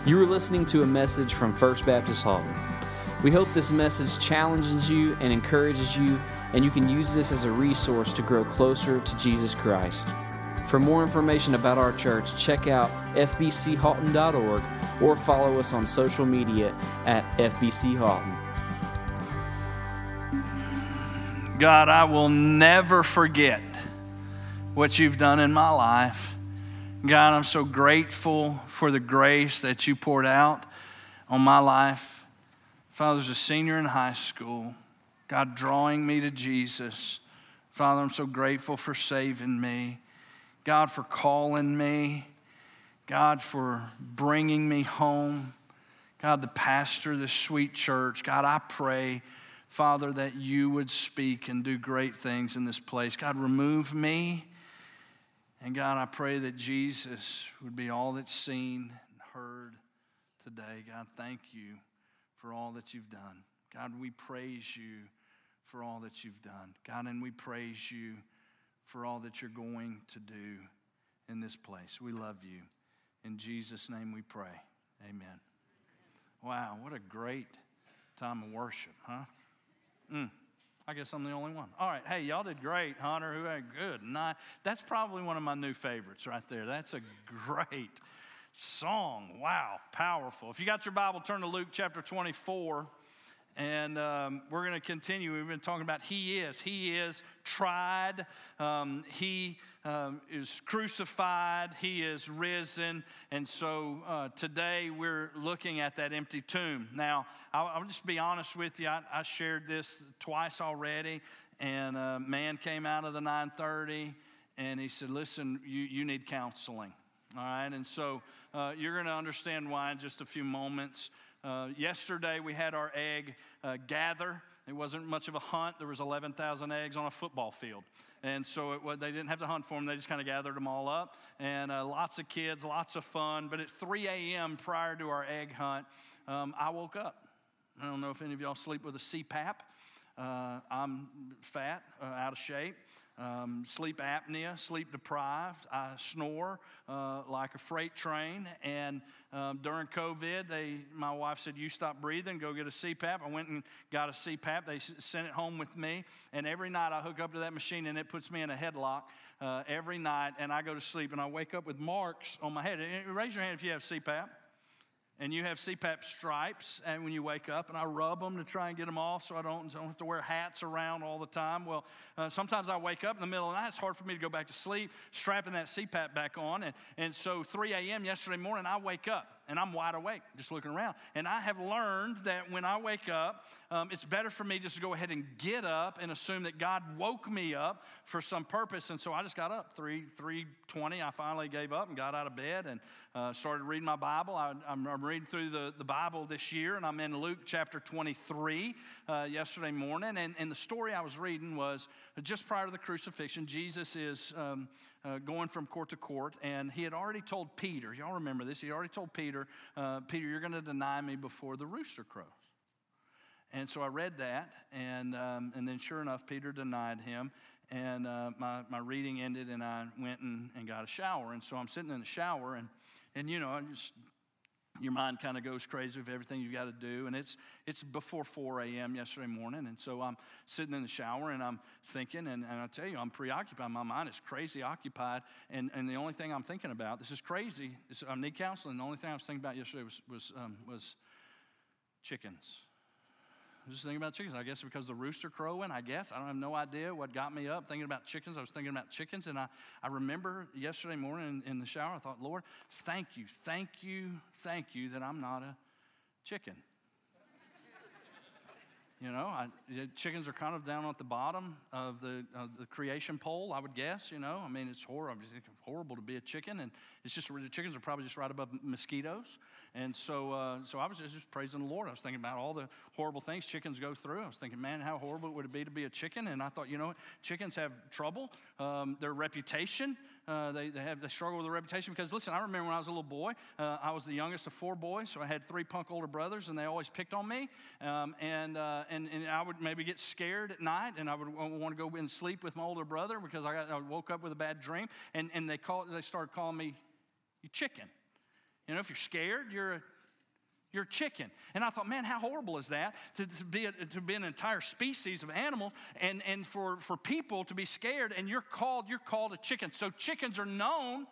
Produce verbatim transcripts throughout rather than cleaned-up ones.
You are listening to a message from First Baptist Halton. We hope this message challenges you and encourages you, and you can use this as a resource to grow closer to Jesus Christ. For more information about our church, check out f b c halton dot org or follow us on social media at F B C Halton. God, I will never forget what you've done in my life. God, I'm so grateful for the grace that you poured out on my life. Father, as a senior in high school, God, drawing me to Jesus. Father, I'm so grateful for saving me. God, for calling me. God, for bringing me home. God, the pastor of this sweet church. God, I pray, Father, that you would speak and do great things in this place. God, remove me. And God, I pray that Jesus would be all that's seen and heard today. God, thank you for all that you've done. God, we praise you for all that you've done. God, and we praise you for all that you're going to do in this place. We love you. In Jesus' name we pray. Amen. Wow, what a great time of worship, huh? Mm. I guess I'm the only one. All right. Hey, y'all did great. Hunter, who had good night. That's probably one of my new favorites right there. That's a great song. Wow. Powerful. If you got your Bible, turn to Luke chapter twenty-four. And um, we're going to continue. We've been talking about He is. He is tried. Um, he um, is crucified. He is risen. And so uh, today we're looking at that empty tomb. Now, I'll, I'll just be honest with you. I, I shared this twice already. And a man came out of the nine thirty and he said, listen, you, you need counseling. All right. And so uh, you're going to understand why in just a few moments. Uh, yesterday we had our egg uh, gather. It wasn't much of a hunt. There was eleven thousand eggs on a football field. And so it, they didn't have to hunt for them. They just kind of gathered them all up. And uh, lots of kids, lots of fun. But at three a.m. prior to our egg hunt, um, I woke up. I don't know if any of y'all sleep with a C PAP. Uh, I'm fat, uh, out of shape. Um, sleep apnea, sleep deprived. I snore uh, like a freight train. And um, during COVID, they, my wife said, you stop breathing, go get a C PAP. I went and got a C PAP. They s- sent it home with me. And every night I hook up to that machine and it puts me in a headlock uh, every night. And I go to sleep and I wake up with marks on my head. And raise your hand if you have C PAP. And you have C PAP stripes, and when you wake up, and I rub them to try and get them off so I don't, don't have to wear hats around all the time. Well, uh, sometimes I wake up in the middle of the night. It's hard for me to go back to sleep, strapping that C PAP back on. And, and so three a.m. yesterday morning, I wake up, and I'm wide awake, just looking around. And I have learned that when I wake up, um, it's better for me just to go ahead and get up and assume that God woke me up for some purpose. And so I just got up, three twenty. I finally gave up and got out of bed and uh, started reading my Bible. I, I'm, I'm reading through the, the Bible this year, and I'm in Luke chapter twenty-three uh, yesterday morning. And, and the story I was reading was just prior to the crucifixion, Jesus is um, uh, going from court to court, and he had already told Peter, y'all remember this, he already told Peter, uh, Peter, you're going to deny me before the rooster crows. And so I read that, and um, and then sure enough, Peter denied him. And uh, my, my reading ended, and I went and, and got a shower. And so I'm sitting in the shower, and, and you know, I just, your mind kind of goes crazy with everything you've got to do. And it's it's before four a.m. yesterday morning. And so I'm sitting in the shower, and I'm thinking, and, and I tell you, I'm preoccupied. My mind is crazy occupied. And, and the only thing I'm thinking about, this is crazy, this, I need counseling. The only thing I was thinking about yesterday was, was, um, was chickens. I was just thinking about chickens. I guess because the rooster crowing, I guess. I don't have no idea what got me up thinking about chickens. I was thinking about chickens, and I, I remember yesterday morning in, in the shower, I thought, Lord, thank you, thank you, thank you that I'm not a chicken. You know, I, chickens are kind of down at the bottom of the of the creation pole, I would guess. You know, I mean, it's horrible. It's horrible to be a chicken, and it's just the chickens are probably just right above mosquitoes. And so, uh, so I was just, just praising the Lord. I was thinking about all the horrible things chickens go through. I was thinking, man, how horrible would it be to be a chicken? And I thought, you know what? Chickens have trouble. Um, their reputation. Uh, they they have they struggle with their reputation because listen, I remember when I was a little boy, uh, I was the youngest of four boys, so I had three punk older brothers, and they always picked on me, um, and uh, and and I would maybe get scared at night, and I would want to go and sleep with my older brother because I got I woke up with a bad dream, and and they called they started calling me you chicken. You know, if you're scared, you're a You're a chicken. And I thought, man, how horrible is that to, to, be, a, to be an entire species of animal and, and for, for people to be scared, and you're called, you're called a chicken. So chickens are known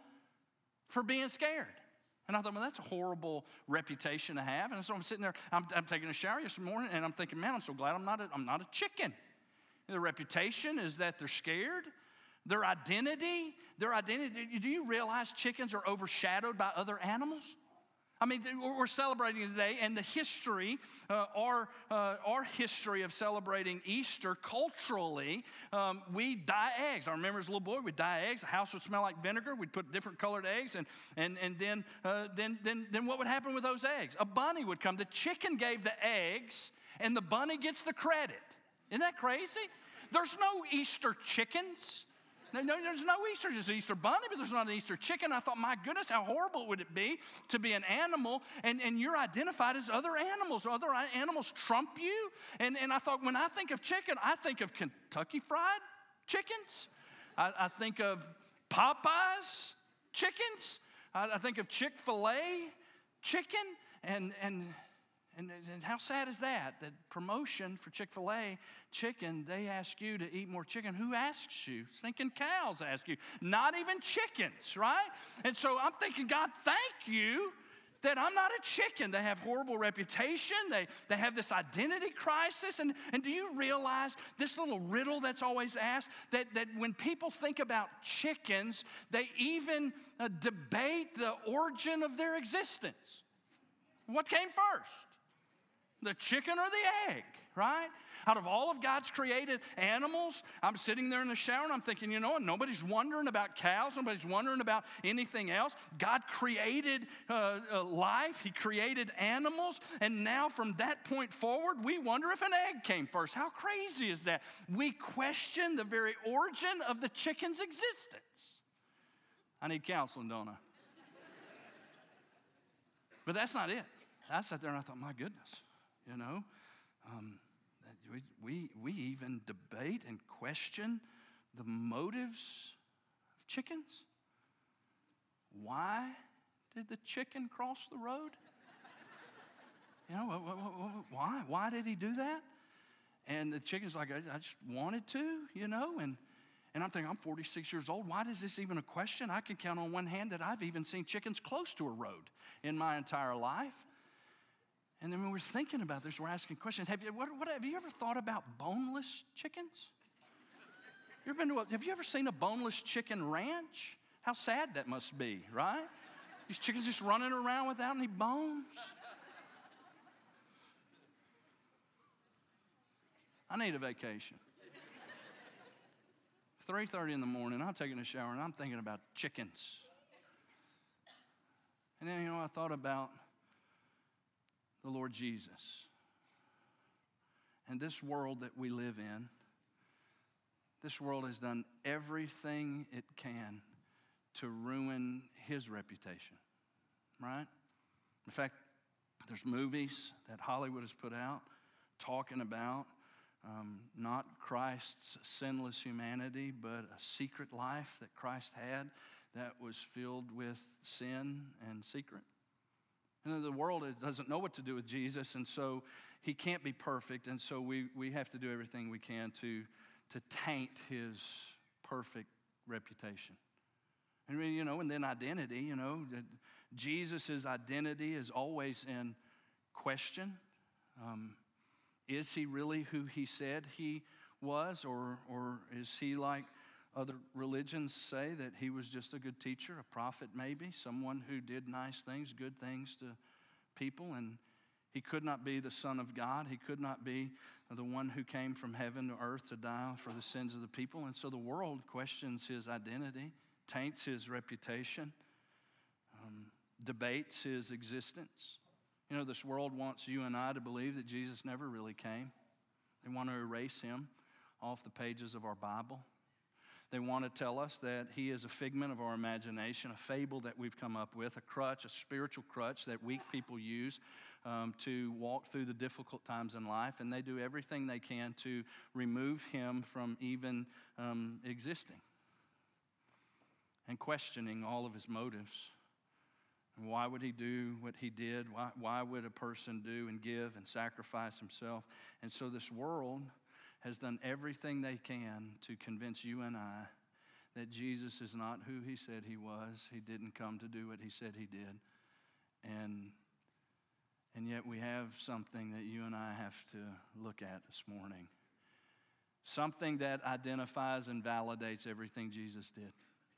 for being scared. And I thought, well, that's a horrible reputation to have. And so I'm sitting there, I'm, I'm taking a shower this morning, and I'm thinking, man, I'm so glad I'm not a, I'm not a chicken. Their reputation is that they're scared. Their identity, their identity, do you realize chickens are overshadowed by other animals? I mean, we're celebrating today, and the history, uh, our, uh, our history of celebrating Easter culturally, um, we dye eggs. I remember as a little boy, we'd dye eggs. The house would smell like vinegar. We'd put different colored eggs, and, and, and then, uh, then, then, then what would happen with those eggs? A bunny would come. The chicken gave the eggs, and the bunny gets the credit. Isn't that crazy? There's no Easter chickens. No, no, there's no Easter, there's an Easter bunny, but there's not an Easter chicken. I thought, my goodness, how horrible would it be to be an animal and, and you're identified as other animals. Other animals trump you. And, and I thought, when I think of chicken, I think of Kentucky Fried chickens. I, I think of Popeyes chickens. I, I think of Chick-fil-A chicken. And, and, and, and how sad is that? That promotion for Chick-fil-A chicken, they ask you to eat more chicken. Who asks you? Stinking cows ask you. Not even chickens, right? And so I'm thinking, God, thank you that I'm not a chicken. They have horrible reputation. They, they have this identity crisis. And, and do you realize this little riddle that's always asked? That, that when people think about chickens, they even uh, debate the origin of their existence. What came first? The chicken or the egg, right? Out of all of God's created animals, I'm sitting there in the shower and I'm thinking, you know, nobody's wondering about cows. Nobody's wondering about anything else. God created uh, uh, life. He created animals. And now from that point forward, we wonder if an egg came first. How crazy is that? We question the very origin of the chicken's existence. I need counseling, don't I? But that's not it. I sat there and I thought, my goodness. You know, um, we, we, we even debate and question the motives of chickens. Why did the chicken cross the road? You know, why? Why did he do that? And the chicken's like, I just wanted to, you know, and, and I'm thinking, I'm forty-six years old. Why is this even a question? I can count on one hand that I've even seen chickens close to a road in my entire life. And then when we're thinking about this, we're asking questions. Have you, what, what, have you ever thought about boneless chickens? You ever been to a, have you ever seen a boneless chicken ranch? How sad that must be, right? These chickens just running around without any bones. I need a vacation. three thirty in the morning, I'm taking a shower, and I'm thinking about chickens. And then, you know, I thought about the Lord Jesus. And this world that we live in, this world has done everything it can to ruin his reputation, right? In fact, there's movies that Hollywood has put out talking about um, not Christ's sinless humanity, but a secret life that Christ had that was filled with sin and secret. And the world doesn't know what to do with Jesus, and so he can't be perfect, and so we, we have to do everything we can to, to taint his perfect reputation. And, you know, and then identity, you know, Jesus' identity is always in question. Um, is he really who he said he was, or, or is he like other religions say that he was just a good teacher, a prophet maybe, someone who did nice things, good things to people, and he could not be the Son of God. He could not be the one who came from heaven to earth to die for the sins of the people. And so the world questions his identity, taints his reputation, um, debates his existence. You know, this world wants you and I to believe that Jesus never really came. They want to erase him off the pages of our Bible. They want to tell us that he is a figment of our imagination, a fable that we've come up with, a crutch, a spiritual crutch that weak people use um, to walk through the difficult times in life. And they do everything they can to remove him from even um, existing and questioning all of his motives and Why would he do what he did? Why, why would a person do and give and sacrifice himself? And so this world has done everything they can to convince you and I that Jesus is not who he said he was. He didn't come to do what he said he did. And, and yet we have something that you and I have to look at this morning. Something that identifies and validates everything Jesus did.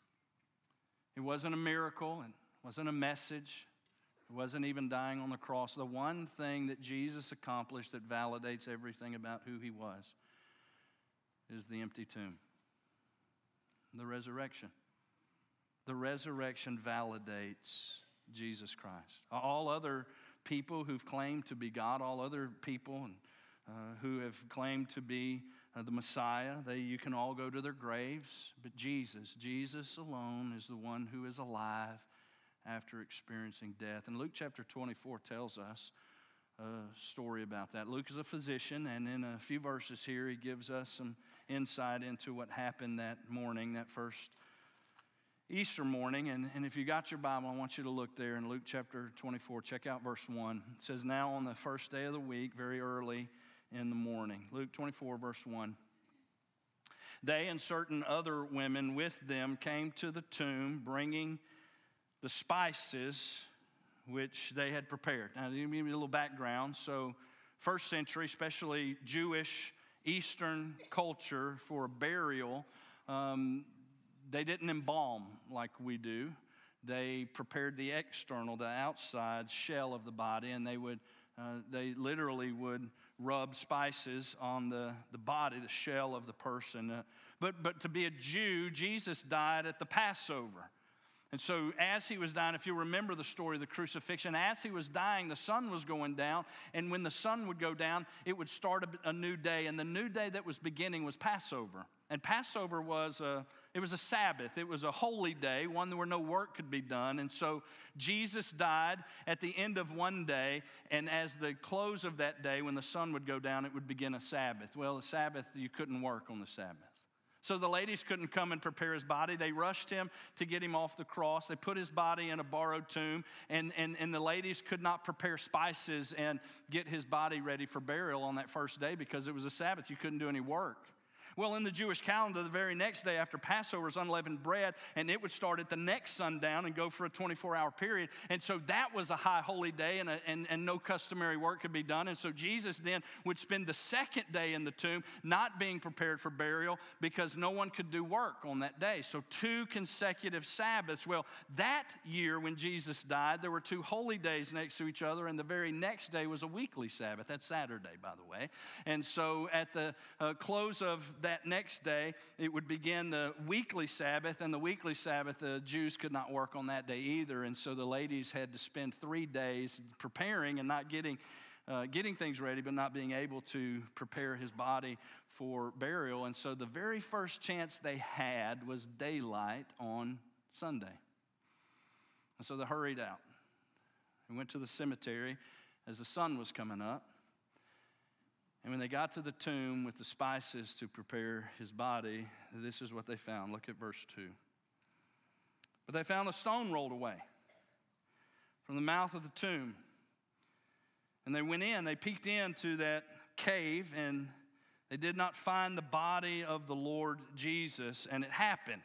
It wasn't a miracle. It wasn't a message. It wasn't even dying on the cross. The one thing that Jesus accomplished that validates everything about who he was is the empty tomb. The resurrection. The resurrection validates Jesus Christ. All other people who've claimed to be God, all other people and uh, who have claimed to be uh, the Messiah, they you can all go to their graves. But Jesus, Jesus alone is the one who is alive after experiencing death. And Luke chapter twenty-four tells us a story about that. Luke is a physician, and in a few verses here, he gives us some insight into what happened that morning, that first Easter morning. And, and if you got your Bible, I want you to look there in Luke chapter twenty-four. Check out verse one. It says, now on the first day of the week, very early in the morning. Luke twenty-four, verse one. They and certain other women with them came to the tomb, bringing the spices which they had prepared. Now, let me give you a little background. So, first century, especially Jewish Eastern culture, for a burial, um, they didn't embalm like we do. They prepared the external, the outside shell of the body, and they would, uh, they literally would rub spices on the, the body, the shell of the person. Uh, but, but to be a Jew, Jesus died at the Passover. And so as he was dying, if you remember the story of the crucifixion, as he was dying, the sun was going down. And when the sun would go down, it would start a, a new day. And the new day that was beginning was Passover. And Passover was a, it was a Sabbath. It was a holy day, one where no work could be done. And so Jesus died at the end of one day. And as the close of that day, when the sun would go down, it would begin a Sabbath. Well, the Sabbath, you couldn't work on the Sabbath. So the ladies couldn't come and prepare his body. They rushed him to get him off the cross. They put his body in a borrowed tomb, and, and, and the ladies could not prepare spices and get his body ready for burial on that first day because it was a Sabbath. You couldn't do any work. Well, in the Jewish calendar, the very next day after Passover is unleavened bread, and it would start at the next sundown and go for a twenty-four hour period. And so that was a high holy day, and, a, and, and no customary work could be done. And so Jesus then would spend the second day in the tomb not being prepared for burial because no one could do work on that day. So two consecutive Sabbaths. Well, that year when Jesus died, there were two holy days next to each other, and the very next day was a weekly Sabbath. That's Saturday, by the way. And so at the uh, close of that next day, it would begin the weekly Sabbath, and the weekly Sabbath, the Jews could not work on that day either, and so the ladies had to spend three days preparing and not getting uh, getting things ready, but not being able to prepare his body for burial. And so the very first chance they had was daylight on Sunday. And so they hurried out and went to the cemetery as the sun was coming up. And when they got to the tomb with the spices to prepare his body, this is what they found. Look at verse two. But they found a stone rolled away from the mouth of the tomb. And they went in, they peeked into that cave, and they did not find the body of the Lord Jesus. And it happened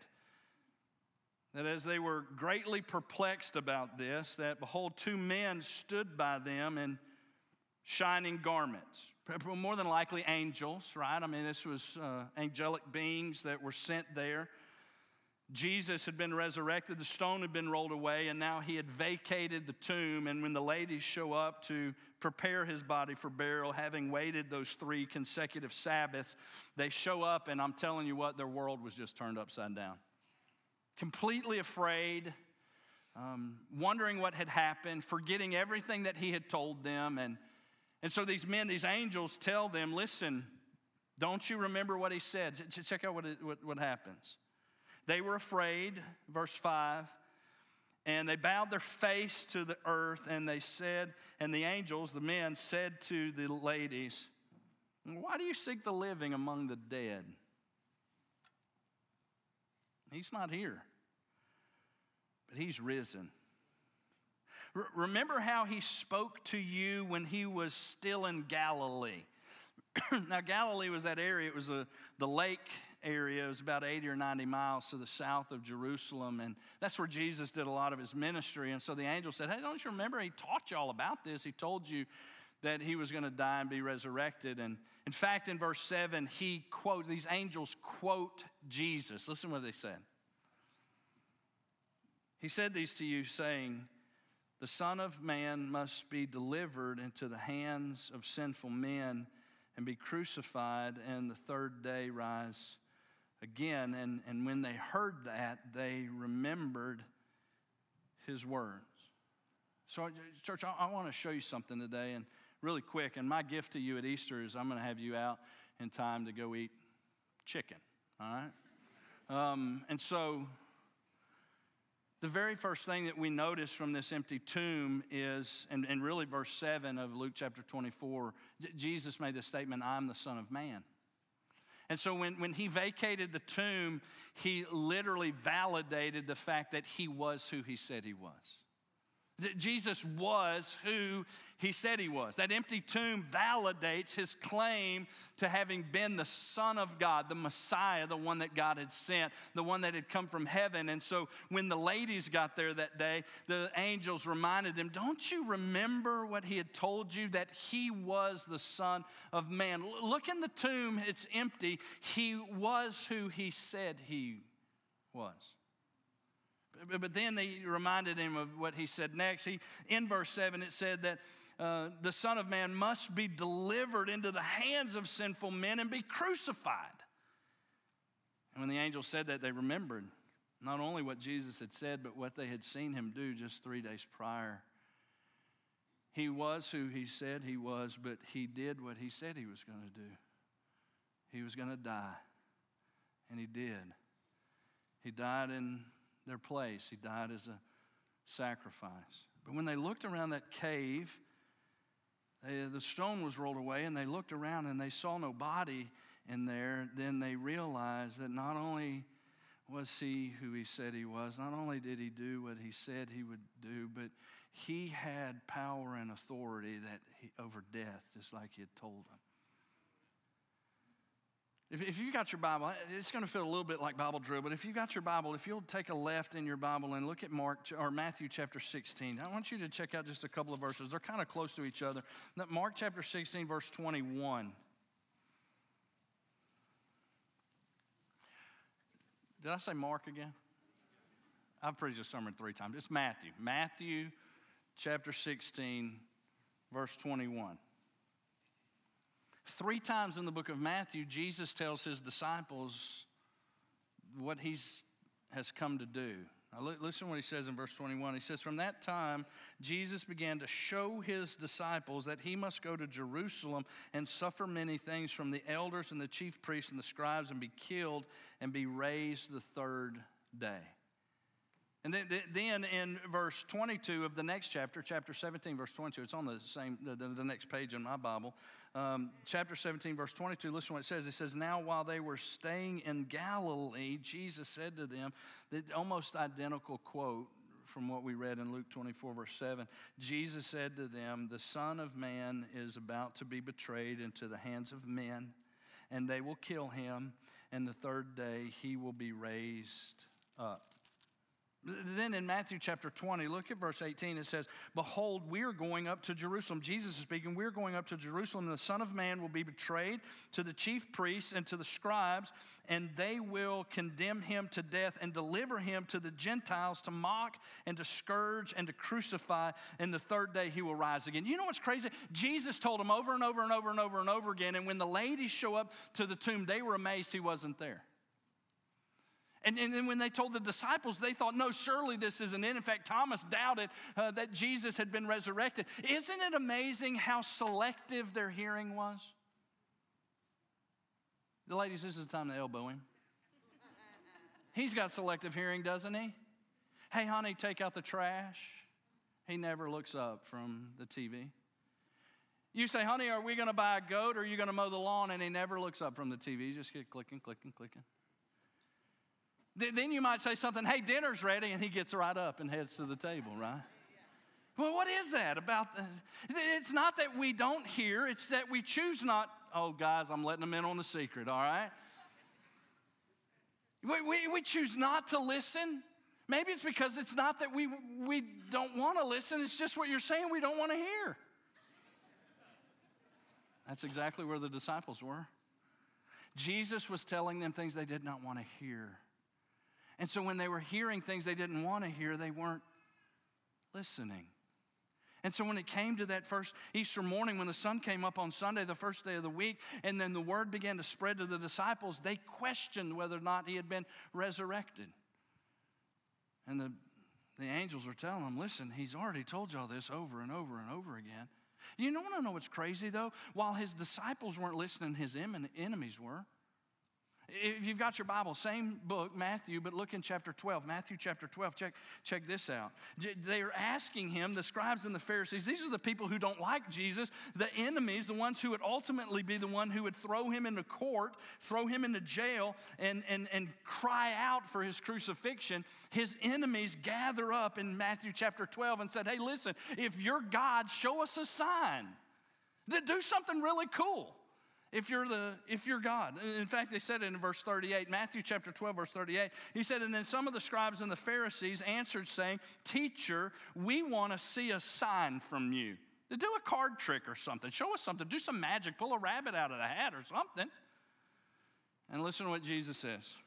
that as they were greatly perplexed about this, that behold, two men stood by them in shining garments. More than likely angels, right? I mean, this was uh, angelic beings that were sent there. Jesus had been resurrected, the stone had been rolled away, and now he had vacated the tomb. And when the ladies show up to prepare his body for burial, having waited those three consecutive Sabbaths, they show up, and I'm telling you what, their world was just turned upside down. Completely afraid, um, wondering what had happened, forgetting everything that he had told them. And And so these men, these angels tell them, listen, don't you remember what he said? Check out what, it, what, what happens. They were afraid, verse five, and they bowed their face to the earth, and they said, and the angels, the men, said to the ladies, why do you seek the living among the dead? He's not here, but he's risen. R- remember how he spoke to you when he was still in Galilee. Now, Galilee was that area. It was a, the lake area. It was about eighty or ninety miles to the south of Jerusalem. And that's where Jesus did a lot of his ministry. And so the angel said, hey, don't you remember? He taught you all about this. He told you that he was going to die and be resurrected. And in fact, in verse seven, he quote, these angels quote Jesus. Listen what they said. He said these to you, saying, the Son of Man must be delivered into the hands of sinful men and be crucified, and the third day rise again. And, and when they heard that, they remembered his words. So, church, I, I want to show you something today, and really quick. And my gift to you at Easter is I'm going to have you out in time to go eat chicken, all right? Um, and so the very first thing that we notice from this empty tomb is, and, and really verse seven of Luke chapter twenty-four, Jesus made the statement, I'm the Son of Man. And so when, when he vacated the tomb, he literally validated the fact that he was who he said he was. Jesus was who he said he was. That empty tomb validates his claim to having been the Son of God, the Messiah, the one that God had sent, the one that had come from heaven. And so when the ladies got there that day, the angels reminded them, don't you remember what he had told you, that he was the Son of Man? Look in the tomb, it's empty. He was who he said he was. But then they reminded him of what he said next. He, in verse seven, it said that uh, the Son of Man must be delivered into the hands of sinful men and be crucified. And when the angel said that, they remembered not only what Jesus had said, but what they had seen him do just three days prior. He was who he said he was, but he did what he said he was going to do. He was going to die, and he did. He died in their place. He died as a sacrifice. But when they looked around that cave, they, the stone was rolled away, and they looked around and they saw no body in there. Then they realized that not only was he who he said he was, not only did he do what he said he would do, but he had power and authority that he, over death, just like he had told them. If, if you've got your Bible, it's going to feel a little bit like Bible drill, but if you've got your Bible, if you'll take a left in your Bible and look at Mark or Matthew chapter sixteen, I want you to check out just a couple of verses. They're kind of close to each other. Mark chapter sixteen, verse twenty-one. Did I say Mark again? I've preached this sermon three times. It's Matthew. Matthew chapter sixteen, verse twenty-one. Three times in the book of Matthew, Jesus tells his disciples what he has come to do. Now listen to what he says in verse twenty-one. He says, from that time, Jesus began to show his disciples that he must go to Jerusalem and suffer many things from the elders and the chief priests and the scribes and be killed and be raised the third day. And then in verse twenty-two of the next chapter, chapter seventeen, verse twenty-two, it's on the same, the, the next page in my Bible. Um, chapter seventeen, verse twenty-two, listen to what it says. It says, now while they were staying in Galilee, Jesus said to them, the almost identical quote from what we read in Luke twenty-four, verse seven. Jesus said to them, the Son of Man is about to be betrayed into the hands of men, and they will kill him, and the third day he will be raised up. Then in Matthew chapter twenty, look at verse eighteen. It says, behold, we are going up to Jerusalem. Jesus is speaking. We're going up to Jerusalem. And the Son of Man will be betrayed to the chief priests and to the scribes, and they will condemn him to death and deliver him to the Gentiles to mock and to scourge and to crucify. And the third day he will rise again. You know what's crazy? Jesus told them over and over and over and over and over again. And when the ladies show up to the tomb, they were amazed he wasn't there. And, and then when they told the disciples, they thought, no, surely this isn't it. In fact, Thomas doubted uh, that Jesus had been resurrected. Isn't it amazing how selective their hearing was? The ladies, this is the time to elbow him. He's got selective hearing, doesn't he? Hey, honey, take out the trash. He never looks up from the T V. You say, honey, are we going to buy a goat or are you going to mow the lawn? And he never looks up from the T V. He just gets clicking, clicking, clicking. Then you might say something, hey, dinner's ready, and he gets right up and heads to the table, right? Well, what is that about? The, it's not that we don't hear, it's that we choose not. Oh, guys, I'm letting them in on the secret, all right? We, we, we choose not to listen. Maybe it's because it's not that we, we don't want to listen, it's just what you're saying we don't want to hear. That's exactly where the disciples were. Jesus was telling them things they did not want to hear. And so when they were hearing things they didn't want to hear, they weren't listening. And so when it came to that first Easter morning, when the sun came up on Sunday, the first day of the week, and then the word began to spread to the disciples, they questioned whether or not he had been resurrected. And the, the angels were telling them, listen, he's already told y'all this over and over and over again. You don't want to know what's crazy, though? While his disciples weren't listening, his enemies were. If you've got your Bible, same book, Matthew, but look in chapter twelve. Matthew chapter twelve, check, check this out. They're asking him, the scribes and the Pharisees, these are the people who don't like Jesus, the enemies, the ones who would ultimately be the one who would throw him into court, throw him into jail, and, and, and cry out for his crucifixion. His enemies gather up in Matthew chapter twelve and said, hey, listen, if you're God, show us a sign. Do something really cool. If you're the, if you're God. In fact, they said it in verse thirty-eight, Matthew chapter twelve, verse thirty-eight. He said, and then some of the scribes and the Pharisees answered saying, teacher, we want to see a sign from you. Do a card trick or something. Show us something. Do some magic. Pull a rabbit out of the hat or something. And listen to what Jesus says.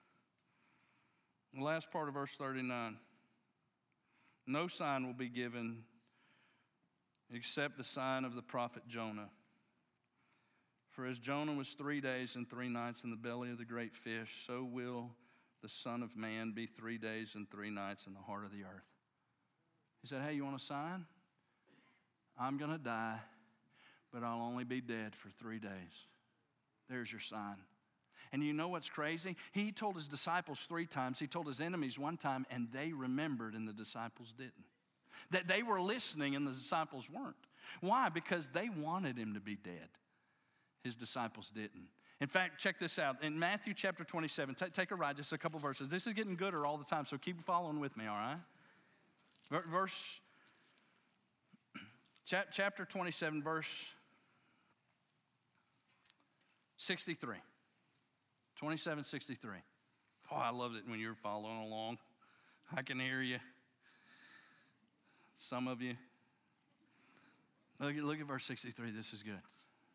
The last part of verse thirty-nine. No sign will be given except the sign of the prophet Jonah. For as Jonah was three days and three nights in the belly of the great fish, so will the Son of Man be three days and three nights in the heart of the earth. He said, hey, you want a sign? I'm going to die, but I'll only be dead for three days. There's your sign. And you know what's crazy? He told his disciples three times. He told his enemies one time, and they remembered and the disciples didn't. That they were listening and the disciples weren't. Why? Because they wanted him to be dead. His disciples didn't. In fact, check this out. In Matthew chapter twenty-seven, t- take a ride, just a couple verses. This is getting gooder all the time, so keep following with me, all right? Verse, chapter twenty-seven, verse sixty-three. twenty-seven, sixty-three. Oh, I loved it when you were following along. I can hear you. Some of you. Look, look at verse sixty-three. This is good.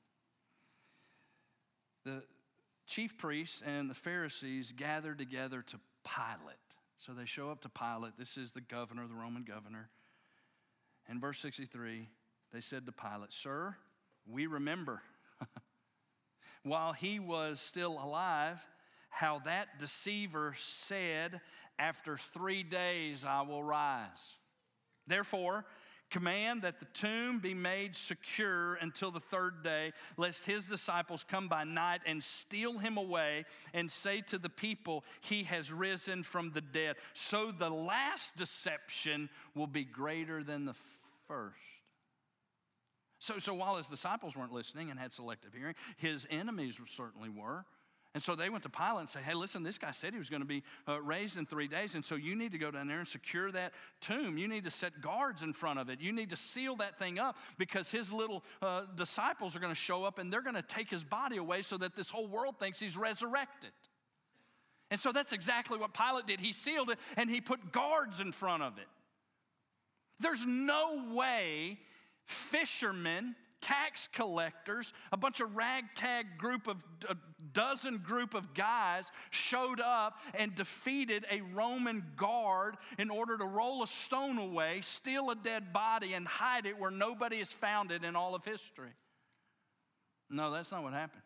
The chief priests and the Pharisees gathered together to Pilate. So they show up to Pilate. This is the governor, the Roman governor. In verse sixty-three, they said to Pilate, sir, we remember while he was still alive, how that deceiver said, after three days I will rise. Therefore, command that the tomb be made secure until the third day, lest his disciples come by night and steal him away and say to the people, he has risen from the dead. So the last deception will be greater than the first. So, so while his disciples weren't listening and had selective hearing, his enemies certainly were. And so they went to Pilate and said, hey, listen, this guy said he was going to be uh, raised in three days. And so you need to go down there and secure that tomb. You need to set guards in front of it. You need to seal that thing up because his little uh, disciples are going to show up and they're going to take his body away so that this whole world thinks he's resurrected. And so that's exactly what Pilate did. He sealed it and he put guards in front of it. There's no way fishermen, tax collectors, a bunch of ragtag group of, a dozen group of guys showed up and defeated a Roman guard in order to roll a stone away, steal a dead body, and hide it where nobody has found it in all of history. No, that's not what happened.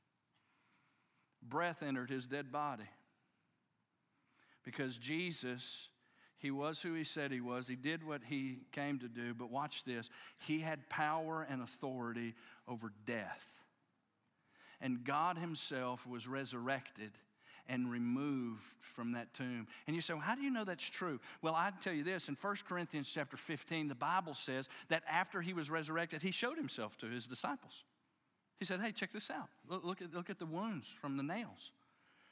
Breath entered his dead body because Jesus, he was who he said he was. He did what he came to do. But watch this. He had power and authority over death. And God himself was resurrected and removed from that tomb. And you say, well, how do you know that's true? Well, I tell you this. In First Corinthians chapter fifteen, the Bible says that after he was resurrected, he showed himself to his disciples. He said, hey, check this out. Look, look at, look at the wounds from the nails.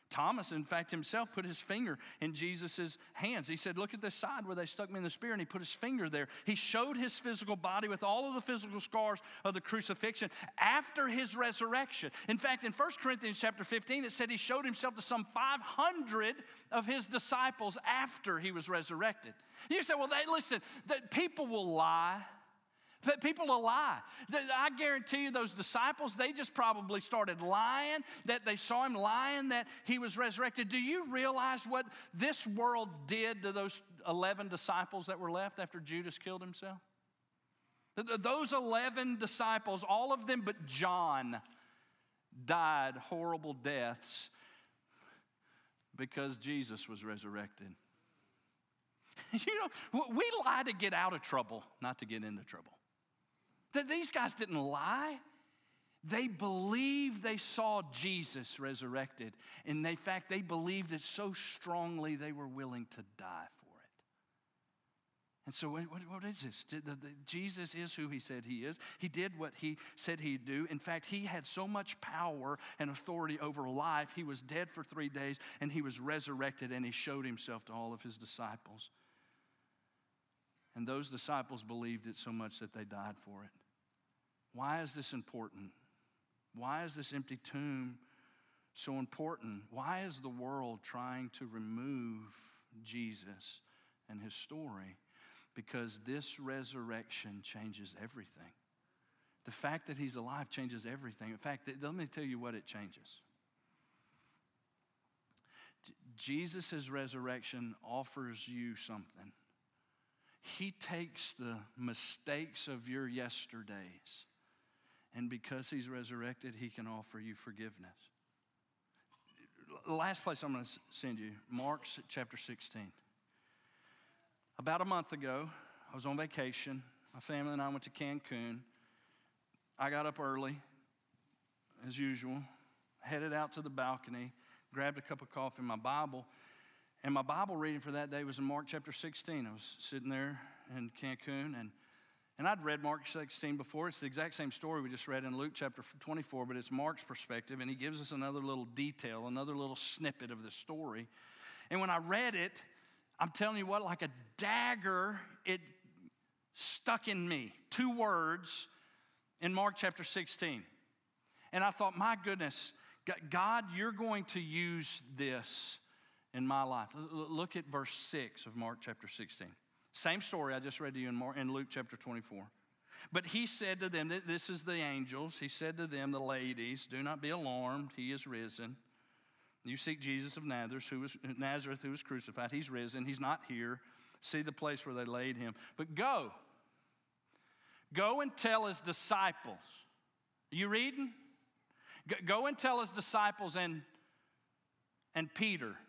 Thomas, in fact, himself put his finger in Jesus' hands. He said, look at this side where they stuck me in the spear, and he put his finger there. He showed his physical body with all of the physical scars of the crucifixion after his resurrection. In fact, in First Corinthians chapter fifteen, it said he showed himself to some five hundred of his disciples after he was resurrected. You say, well, they, listen, that people will lie. But people will lie. I guarantee you those disciples, they just probably started lying, that they saw him lying, that he was resurrected. Do you realize what this world did to those eleven disciples that were left after Judas killed himself? Those eleven disciples, all of them but John, died horrible deaths because Jesus was resurrected. You know, we lie to get out of trouble, not to get into trouble. That these guys didn't lie. They believed they saw Jesus resurrected. And in fact, they believed it so strongly they were willing to die for it. And so what, what is this? The, the, Jesus is who he said he is. He did what he said he'd do. In fact, he had so much power and authority over life. He was dead for three days and he was resurrected, and he showed himself to all of his disciples. And those disciples believed it so much that they died for it. Why is this important? Why is this empty tomb so important? Why is the world trying to remove Jesus and his story? Because this resurrection changes everything. The fact that he's alive changes everything. In fact, let me tell you what it changes. Jesus' resurrection offers you something. He takes the mistakes of your yesterdays, and because he's resurrected, he can offer you forgiveness. The last place I'm going to send you, Mark chapter sixteen. About a month ago, I was on vacation. My family and I went to Cancun. I got up early, as usual, headed out to the balcony, grabbed a cup of coffee and my Bible. And my Bible reading for that day was in Mark chapter sixteen. I was sitting there in Cancun, and, and I'd read Mark sixteen before. It's the exact same story we just read in Luke chapter twenty-four, but it's Mark's perspective, and he gives us another little detail, another little snippet of the story. And when I read it, I'm telling you what, like a dagger, it stuck in me. Two words in Mark chapter sixteen. And I thought, my goodness, God, you're going to use this in my life. Look at verse six of Mark chapter sixteen. Same story I just read to you in, Mark, in Luke chapter twenty-four. But he said to them, this is the angels, he said to them, the ladies, do not be alarmed, he is risen. You seek Jesus of Nazareth who, was, Nazareth, who was crucified. He's risen, he's not here. See the place where they laid him. But go, go and tell his disciples. Are you reading? Go and tell his disciples and, and Peter.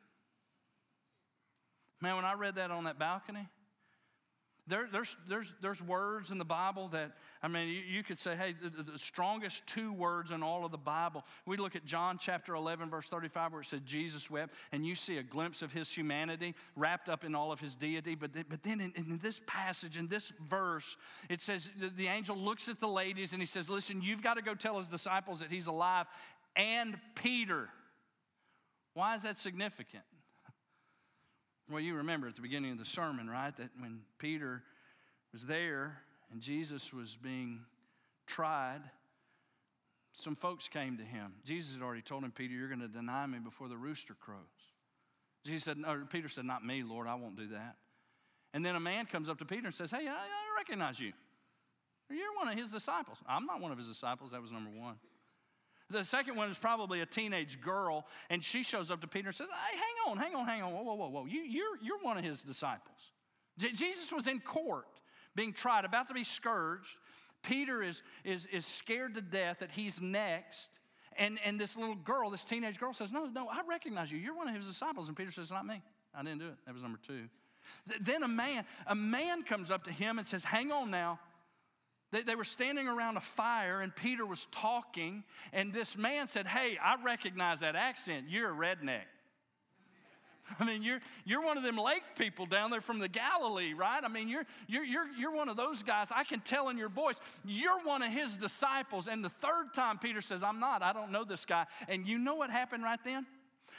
Man, when I read that on that balcony, there, there's, there's, there's words in the Bible that, I mean, you, you could say, hey, the, the strongest two words in all of the Bible. We look at John chapter eleven, verse thirty-five, where it said Jesus wept, and you see a glimpse of his humanity wrapped up in all of his deity. But, th- but then in, in this passage, in this verse, it says the, the angel looks at the ladies and he says, listen, you've got to go tell his disciples that he's alive, and Peter. Why is that significant? Well, you remember at the beginning of the sermon, right, that when Peter was there and Jesus was being tried, some folks came to him. Jesus had already told him, Peter, you're going to deny me before the rooster crows. Jesus said, no, Peter said, not me, Lord, I won't do that. And then a man comes up to Peter and says, hey, I, I recognize you. You're one of his disciples. I'm not one of his disciples. That was number one. The second one is probably a teenage girl, and she shows up to Peter and says, hey, hang on, hang on, hang on, whoa, whoa, whoa, whoa. You, you're, you're one of his disciples. J- Jesus was in court, being tried, about to be scourged. Peter is, is, is scared to death that he's next, and, and this little girl, this teenage girl says, no, no, I recognize you. You're one of his disciples. And Peter says, not me. I didn't do it. That was number two. Th- then a man, a man comes up to him and says, hang on now. They, they were standing around a fire, and Peter was talking, and this man said, hey, I recognize that accent. You're a redneck. I mean, you're you're one of them lake people down there from the Galilee, right? I mean, you're you're you're you're one of those guys. I can tell in your voice, you're one of his disciples. And the third time Peter says, I'm not, I don't know this guy. And you know what happened right then?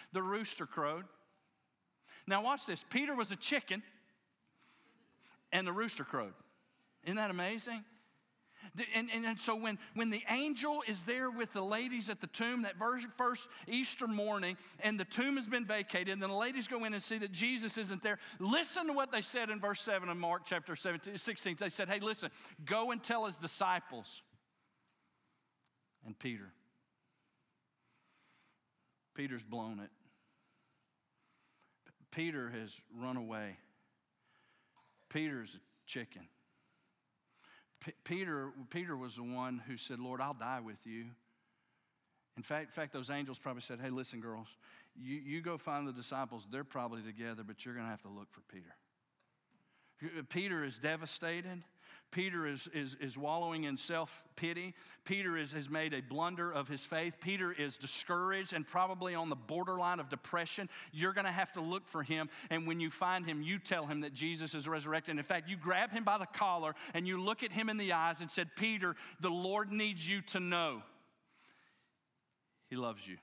the rooster crowed. Now watch this. Peter was a chicken and the rooster crowed. Isn't that amazing? And, and, and so when, when the angel is there with the ladies at the tomb, that first Easter morning, and the tomb has been vacated, and then the ladies go in and see that Jesus isn't there, listen to what they said in verse seven of Mark chapter seventeen, sixteen. They said, hey, listen, go and tell his disciples. And Peter, Peter's blown it. Peter has run away. Peter's a chicken. P- Peter, Peter was the one who said, Lord, I'll die with you. In fact, in fact, those angels probably said, hey, listen, girls, you, you go find the disciples. They're probably together, but you're going to have to look for Peter. Peter is devastated. Peter is, is, is wallowing in self-pity. Peter is, has made a blunder of his faith. Peter is discouraged and probably on the borderline of depression. You're going to have to look for him. And when you find him, you tell him that Jesus is resurrected. And in fact, you grab him by the collar and you look at him in the eyes and said, Peter, the Lord needs you to know he loves you. In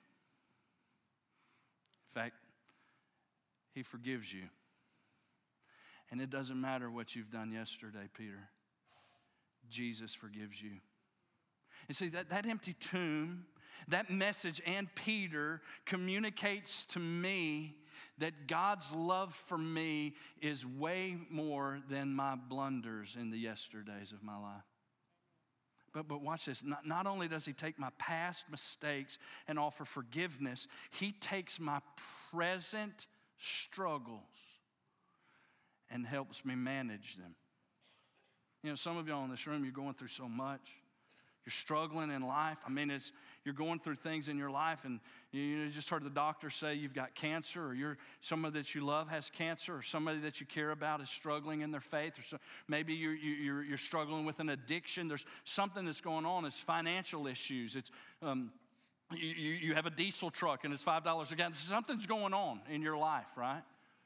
fact, he forgives you. And it doesn't matter what you've done yesterday, Peter. Jesus forgives you. And see, that, that empty tomb, that message, and Peter communicates to me that God's love for me is way more than my blunders in the yesterdays of my life. But, but watch this. Not, not only does he take my past mistakes and offer forgiveness, he takes my present struggles and helps me manage them. You know, some of y'all in this room, you're going through so much. You're struggling in life. I mean, it's you're going through things in your life, and you, you just heard the doctor say you've got cancer, or you're somebody that you love has cancer, or somebody that you care about is struggling in their faith, or so, maybe you're, you're you're struggling with an addiction. There's something that's going on. It's financial issues. It's um, you, you have a diesel truck and it's five dollars a gallon. Something's going on in your life, right?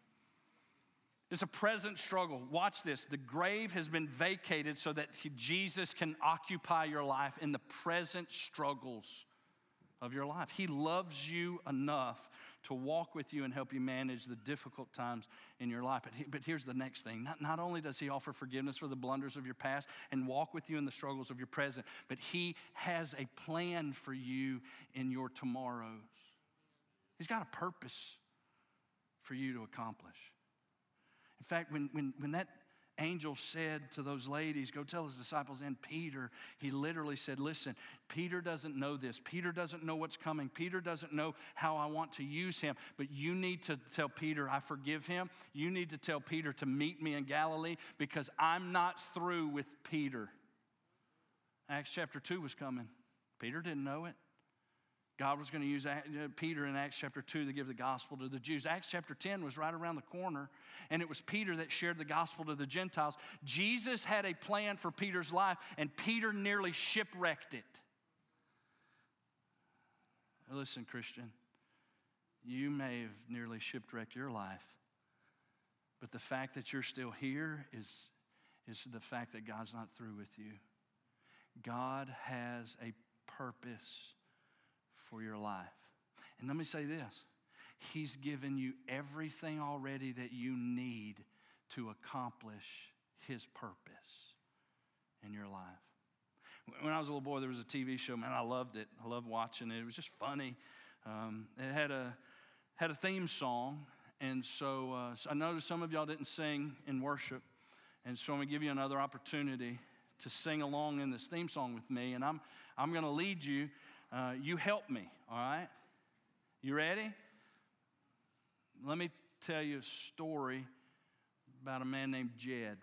It's a present struggle. Watch this. The grave has been vacated so that he, Jesus can occupy your life in the present struggles of your life. He loves you enough to walk with you and help you manage the difficult times in your life. But, he, but here's the next thing. Not, not only does he offer forgiveness for the blunders of your past and walk with you in the struggles of your present, but he has a plan for you in your tomorrows. He's got a purpose for you to accomplish. In fact, when, when, when that angel said to those ladies, go tell his disciples and Peter, he literally said, listen, Peter doesn't know this. Peter doesn't know what's coming. Peter doesn't know how I want to use him. But you need to tell Peter I forgive him. You need to tell Peter to meet me in Galilee because I'm not through with Peter. Acts chapter two was coming. Peter didn't know it. God was going to use Peter in Acts chapter two to give the gospel to the Jews. Acts chapter ten was right around the corner, and it was Peter that shared the gospel to the Gentiles. Jesus had a plan for Peter's life, and Peter nearly shipwrecked it. Listen, Christian, you may have nearly shipwrecked your life, but the fact that you're still here is, is the fact that God's not through with you. God has a purpose for your life. And let me say this. He's given you everything already that you need to accomplish his purpose in your life. When I was a little boy, there was a T V show, man, I loved it. I loved watching it. It was just funny. Um, it had a, had a theme song. And so, uh, so I noticed some of y'all didn't sing in worship. And so I'm gonna give you another opportunity to sing along in this theme song with me. And I'm, I'm gonna lead you. Uh, you help me, all right? You ready? Let me tell you a story about a man named Jed.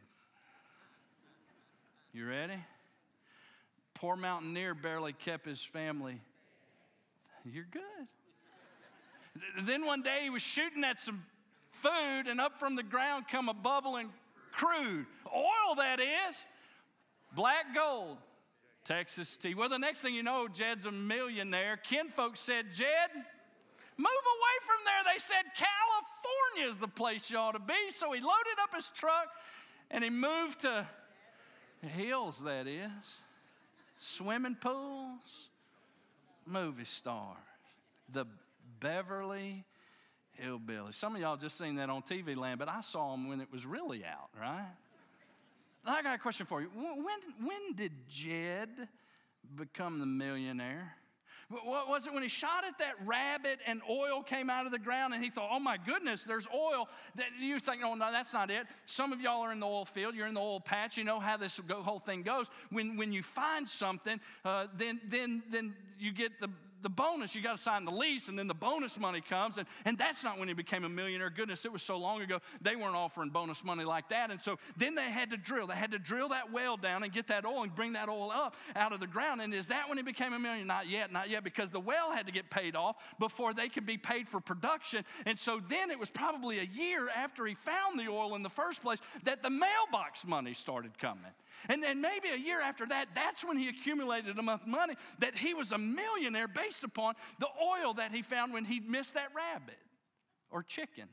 You ready? Poor mountaineer barely kept his family. You're good. Then one day he was shooting at some food, and up from the ground come a bubbling crude. Oil, that is. Black gold. Texas tea. Well, the next thing you know, Jed's a millionaire. Kinfolk said, Jed, move away from there. They said, California is the place you ought to be. So he loaded up his truck and he moved to the hills, that is. Swimming pools, movie stars. The Beverly Hillbilly. Some of y'all just seen that on T V land, but I saw him when it was really out, right? I got a question for you. When, when did Jed become the millionaire? What was it when he shot at that rabbit and oil came out of the ground and he thought, oh my goodness, there's oil? That you think, oh no, that's not it. Some of y'all are in the oil field, you're in the oil patch, you know how this whole thing goes. When when you find something, uh, then then then you get the the bonus. You got to sign the lease, and then the bonus money comes, and, and that's not when he became a millionaire. Goodness, it was so long ago, they weren't offering bonus money like that. And so then they had to drill. They had to drill that well down and get that oil and bring that oil up out of the ground. And is that when he became a millionaire? Not yet, not yet, because the well had to get paid off before they could be paid for production. And so then it was probably a year after he found the oil in the first place that the mailbox money started coming. And then maybe a year after that, that's when he accumulated enough money that he was a millionaire based upon the oil that he found when he missed that rabbit or chicken.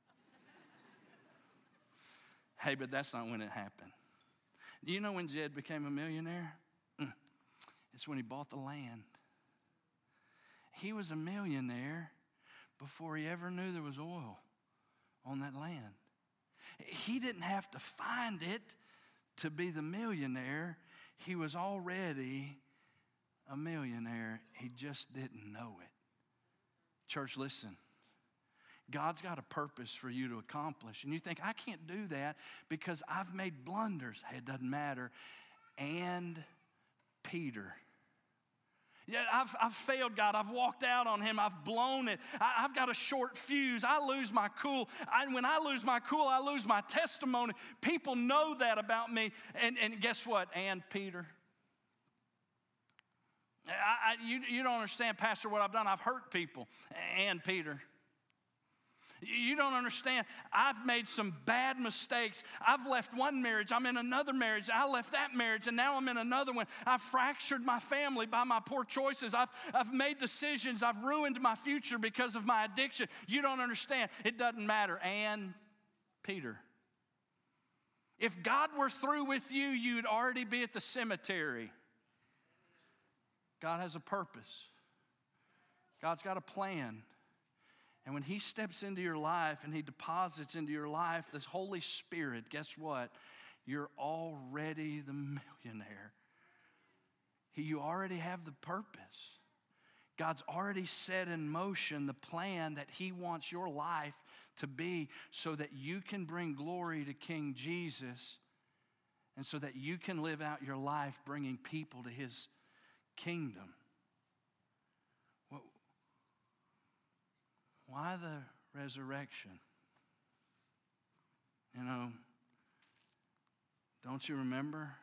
Hey, but that's not when it happened. Do you know when Jed became a millionaire? It's when he bought the land. He was a millionaire before he ever knew there was oil on that land. He didn't have to find it to be the millionaire. He was already a millionaire. He just didn't know it. Church, listen. God's got a purpose for you to accomplish. And you think, I can't do that because I've made blunders. Hey, it doesn't matter. And Peter. Yeah, I've, I've failed God. I've walked out on him. I've blown it. I, I've got a short fuse. I lose my cool. I, when I lose my cool, I lose my testimony. People know that about me. And, and guess what? And Peter. I, I, you, you don't understand, Pastor, what I've done. I've hurt people. And Peter. You don't understand. I've made some bad mistakes. I've left one marriage. I'm in another marriage. I left that marriage, and now I'm in another one. I've fractured my family by my poor choices. I've, I've made decisions. I've ruined my future because of my addiction. You don't understand. It doesn't matter. And Peter. If God were through with you, you'd already be at the cemetery. God has a purpose. God's got a plan. And when he steps into your life and he deposits into your life this Holy Spirit, guess what? You're already the millionaire. He, you already have the purpose. God's already set in motion the plan that he wants your life to be so that you can bring glory to King Jesus and so that you can live out your life bringing people to his kingdom. Why the resurrection? You know, don't you remember?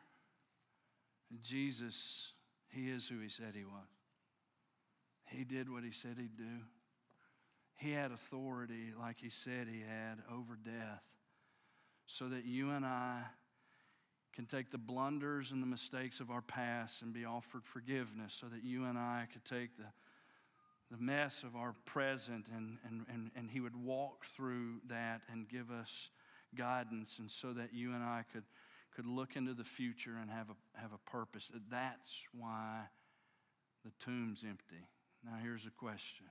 Jesus, he is who he said he was. He did what he said he'd do. He had authority, like he said he had, over death, so that you and I can take the blunders and the mistakes of our past and be offered forgiveness, so that you and I could take the the mess of our present, and, and, and, and he would walk through that and give us guidance, and so that you and I could, could look into the future and have a, have a purpose. That's why the tomb's empty. Now here's a question.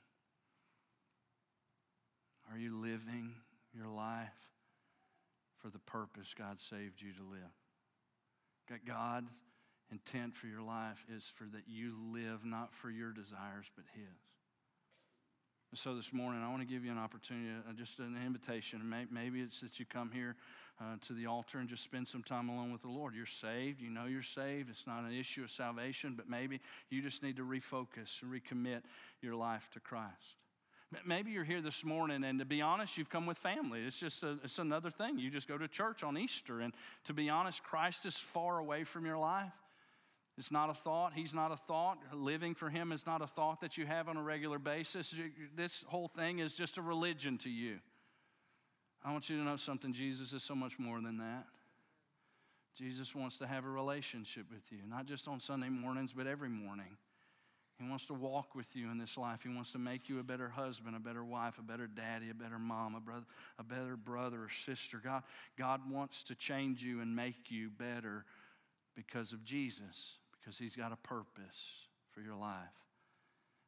Are you living your life for the purpose God saved you to live? God's intent for your life is for that you live not for your desires but his. So this morning, I want to give you an opportunity, just an invitation. Maybe it's that you come here uh, to the altar and just spend some time alone with the Lord. You're saved. You know you're saved. It's not an issue of salvation, but maybe you just need to refocus and recommit your life to Christ. Maybe you're here this morning, and to be honest, you've come with family. It's just a, it's another thing. You just go to church on Easter, and to be honest, Christ is far away from your life. It's not a thought. He's not a thought. Living for him is not a thought that you have on a regular basis. This whole thing is just a religion to you. I want you to know something. Jesus is so much more than that. Jesus wants to have a relationship with you, not just on Sunday mornings, but every morning. He wants to walk with you in this life. He wants to make you a better husband, a better wife, a better daddy, a better mom, a brother, a better brother or sister. God, God wants to change you and make you better because of Jesus. Because he's got a purpose for your life.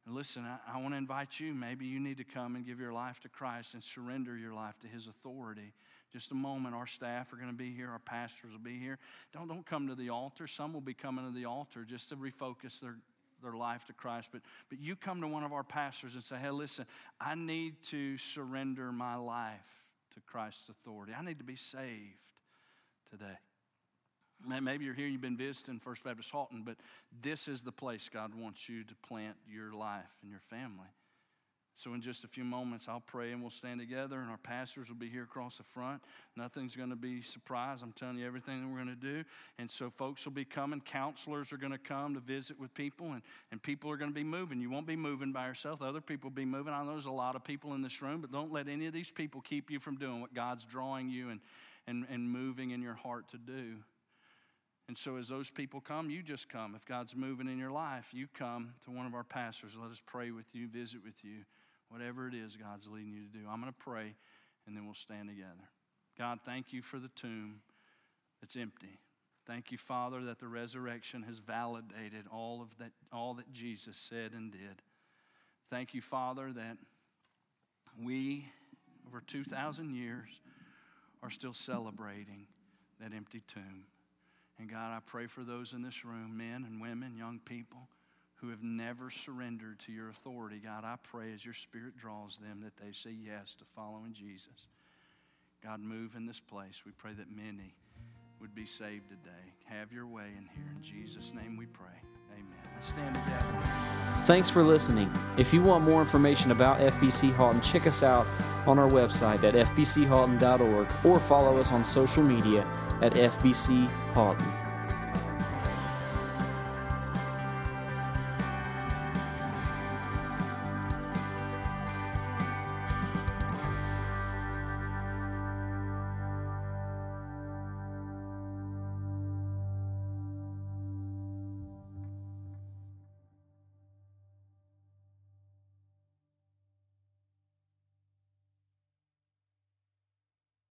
And listen, I, I want to invite you. Maybe you need to come and give your life to Christ and surrender your life to His authority. Just a moment, our staff are going to be here. Our pastors will be here. Don't, don't come to the altar. Some will be coming to the altar just to refocus their, their life to Christ. But, but you come to one of our pastors and say, hey, listen, I need to surrender my life to Christ's authority. I need to be saved today. Maybe you're here, you've been visiting First Baptist Halton, but this is the place God wants you to plant your life and your family. So in just a few moments, I'll pray and we'll stand together, and our pastors will be here across the front. Nothing's going to be surprise. I'm telling you everything that we're going to do. And so folks will be coming. Counselors are going to come to visit with people, and, and people are going to be moving. You won't be moving by yourself. Other people will be moving. I know there's a lot of people in this room, but don't let any of these people keep you from doing what God's drawing you and, and, and moving in your heart to do. And so as those people come, you just come. If God's moving in your life, you come to one of our pastors. Let us pray with you, visit with you, whatever it is God's leading you to do. I'm going to pray, and then we'll stand together. God, thank you for the tomb that's empty. Thank you, Father, that the resurrection has validated all of that, all that Jesus said and did. Thank you, Father, that we, over two thousand years, are still celebrating that empty tomb. And God, I pray for those in this room, men and women, young people, who have never surrendered to your authority. God, I pray as your Spirit draws them that they say yes to following Jesus. God, move in this place. We pray that many would be saved today. Have your way in here. In Jesus' name we pray. Amen. Let's stand together. Thanks for listening. If you want more information about F B C Halton, check us out on our website at f b c halton dot org or follow us on social media at F B C Halton.